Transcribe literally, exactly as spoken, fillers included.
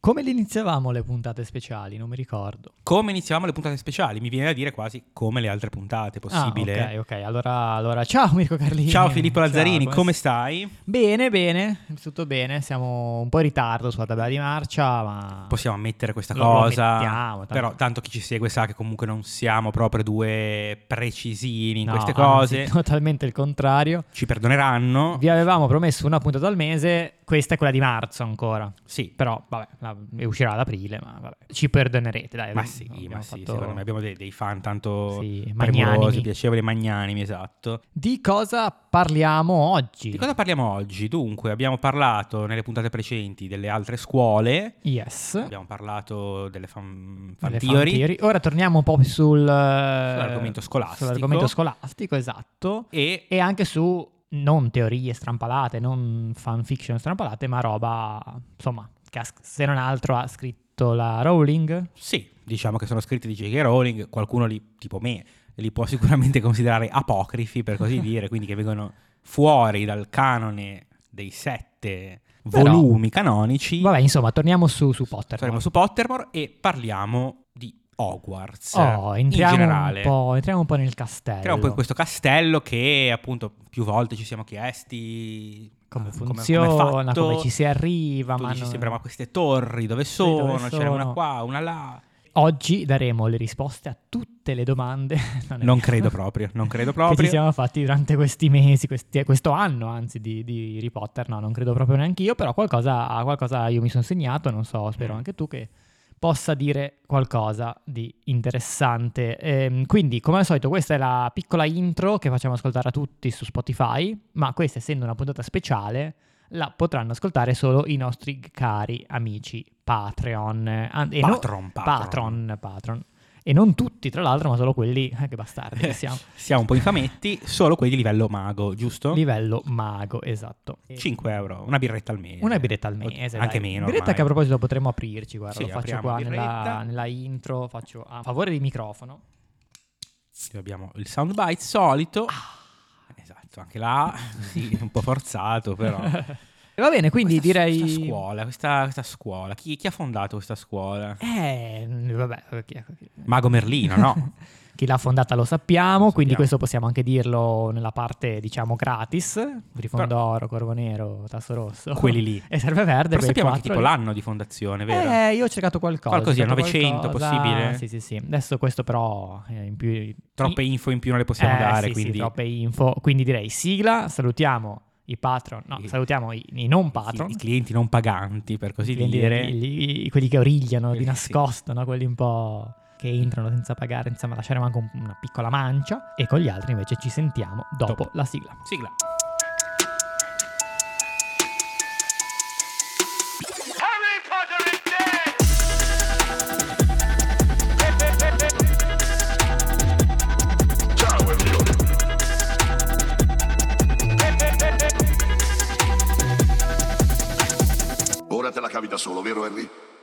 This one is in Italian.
Come le iniziavamo le puntate speciali? Non mi ricordo. Come iniziavamo le puntate speciali? Mi viene da dire quasi come le altre puntate, possibile? Ah, ok, ok. Allora, allora ciao Mirko Carlini. Ciao Filippo Lazzarini, ciao, come, come stai? Bene, bene, tutto bene. Siamo un po' in ritardo sulla tabella di marcia, ma possiamo ammettere questa lo, cosa. Lo mettiamo, tanto... Però tanto chi ci segue sa che comunque non siamo proprio due precisini in no, queste cose. Anzi, totalmente il contrario. Ci perdoneranno. Vi avevamo promesso una puntata al mese. Questa è quella di marzo ancora. Sì. Però, vabbè, la, uscirà ad aprile, ma vabbè. Ci perdonerete, dai. Ma sì, ma sì, fatto... secondo me abbiamo dei, dei fan tanto sì, premurosi, piacevoli, magnanimi, esatto. Di cosa parliamo oggi? Di cosa parliamo oggi? Dunque, abbiamo parlato nelle puntate precedenti delle altre scuole. Yes. Abbiamo parlato delle fan, fan, fan theory. theory. Ora torniamo un po' sul... sull'argomento scolastico. Sull'argomento scolastico, esatto. E, e anche su... non teorie strampalate, non fanfiction strampalate, ma roba, insomma, che ha, se non altro ha scritto la Rowling. Sì, diciamo che sono scritti di J K. Rowling, qualcuno li, tipo me, li può sicuramente considerare apocrifi, per così dire, quindi che vengono fuori dal canone dei sette Però, volumi canonici. Vabbè, insomma, torniamo su, su Pottermore. Torniamo su Pottermore e parliamo di Hogwarts oh, in generale. Un po', entriamo un po' nel castello. Entriamo un po' in questo castello che appunto più volte ci siamo chiesti come uh, funziona, come, come, come ci si arriva. Tu ma dici non... sempre ma queste torri dove sono? Dove C'era sono? una qua, una là. Oggi daremo le risposte a tutte le domande. Non, non credo proprio, non credo proprio. Che ci siamo fatti durante questi mesi, questi, questo anno anzi di, di Harry Potter. No, non credo proprio neanche io, però qualcosa, qualcosa io mi sono segnato, non so, spero anche tu che possa dire qualcosa di interessante. Ehm, quindi, come al solito, questa è la piccola intro che facciamo ascoltare a tutti su Spotify, ma questa, essendo una puntata speciale, la potranno ascoltare solo i nostri cari amici Patreon. E patron, no, patron. Patron, Patron. E non tutti, tra l'altro, ma solo quelli, eh, che bastardi che siamo. Siamo un po' infametti, solo quelli di livello mago, giusto? Livello mago, esatto. cinque euro, una birretta al mese. Una birretta al mese, anche dai. meno. Birretta ormai. Che a proposito potremmo aprirci, guarda, sì, lo faccio qua nella, nella intro, faccio a favore di microfono. Qui abbiamo il soundbite solito. Ah. Esatto, anche là, sì, un po' forzato però. E va bene, quindi questa, direi... Questa scuola, questa, questa scuola, chi, chi ha fondato questa scuola? Eh, vabbè... Chi, chi... Mago Merlino, no? Chi l'ha fondata lo sappiamo, lo quindi sappiamo. Questo possiamo anche dirlo nella parte, diciamo, gratis. Grifone d'oro, Corvo Nero, Tasso Rosso. Quelli lì. E Serve Verde. Però sappiamo anche tipo l'anno di fondazione, vero? Eh, io ho cercato qualcosa. Qualcosina, novecento, qualcosa. possibile? Sì, sì, sì. Adesso questo però è in più... Troppe info in più non le possiamo eh, dare, sì, quindi... sì, troppe info. Quindi direi sigla, salutiamo i patron, no, I, salutiamo i, i non patron. I, I clienti non paganti, per così clienti, dire. I, i, quelli che origliano quelli, di nascosto, sì. No? Quelli un po' che entrano senza pagare, insomma lasceremo anche un, una piccola mancia. E con gli altri invece ci sentiamo dopo, dopo. la sigla. Sigla. Ora te la cavi da solo, vero Harry?